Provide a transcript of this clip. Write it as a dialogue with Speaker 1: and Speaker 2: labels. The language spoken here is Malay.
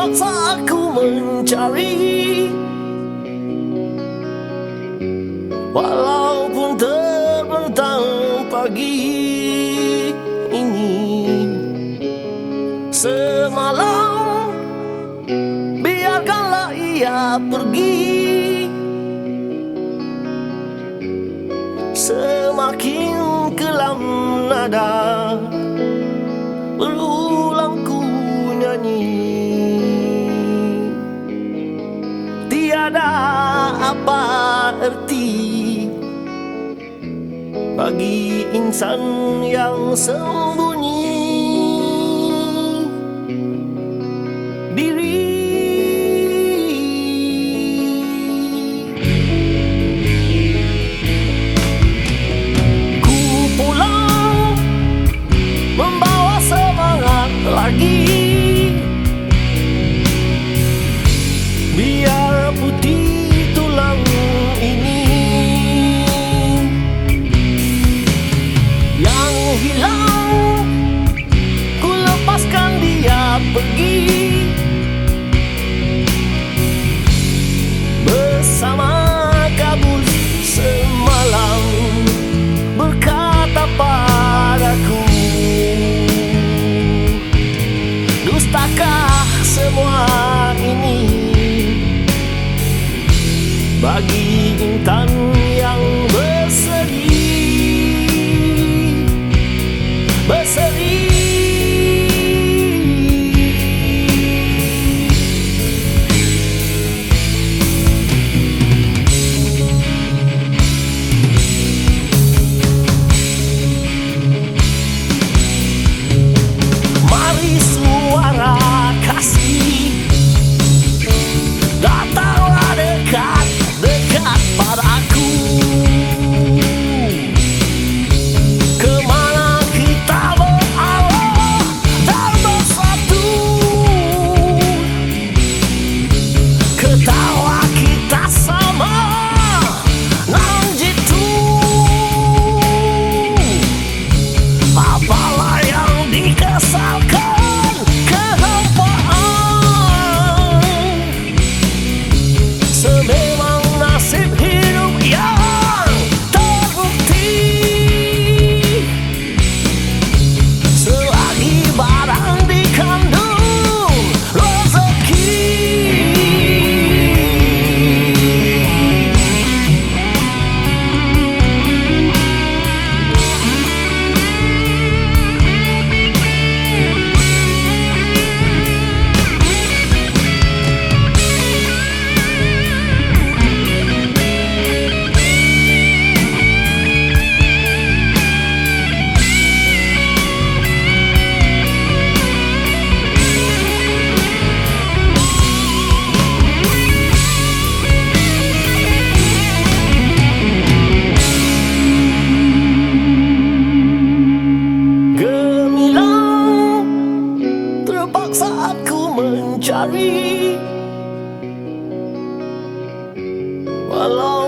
Speaker 1: Terpaksa aku mencari, walaupun terbentang pagi ini. Semalam biarkanlah ia pergi, semakin kelam nada berulang ku nyanyi. Tiada apa erti bagi insan yang sembunyi diri. Ku pulang membawa semangat lagi, biar putih tulang ini yang hilang. Ku lepaskan dia pergi bersama kabut semalam berkata padaku, dustakah semua ini bagi intan yang berseri, berseri. Mari suara kasih datanglah dekat, dekat padaku. Kemana kita berarah dan bersatu, ketawa kita sama nan jitu. Apalah yang dikesalkan kehampaan, sememang nasib hidup yang terbukti. Selagi barang dikandung rezeki, gemilang terpaksa aku mencari, walau